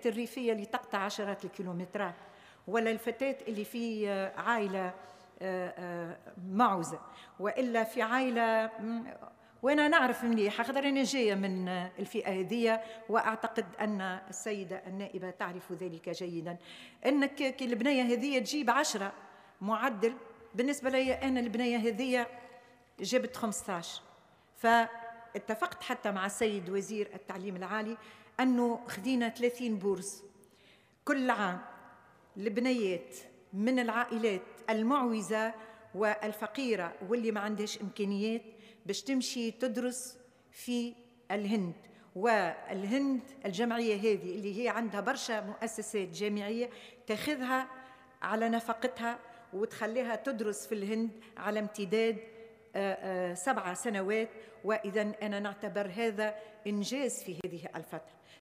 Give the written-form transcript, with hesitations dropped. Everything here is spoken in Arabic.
الفتاة الريفية اللي تقطع عشرات الكيلومترات، ولا الفتاة اللي في عائلة معوزة، وإلا في عائلة. وأنا نعرف مليح خاطر أنا جاية من الفئة هذه، وأعتقد أن السيدة النائبة تعرف ذلك جيدا، أنك البنية هذه تجيب 10 معدل. بالنسبة لي أنا البنية هذه جبت 15. فاتفقت حتى مع السيد وزير التعليم العالي أنه خدينا 30 بورس كل عام لبنيات من العائلات المعوزة والفقيرة واللي ما عندهاش إمكانيات باش تمشي تدرس في الهند. والهند الجمعية هذه اللي هي عندها برشا مؤسسات جامعية تاخذها على نفقتها وتخليها تدرس في الهند على امتداد 7 سنوات. وإذن أنا نعتبر هذا إنجاز في هذه الفترة.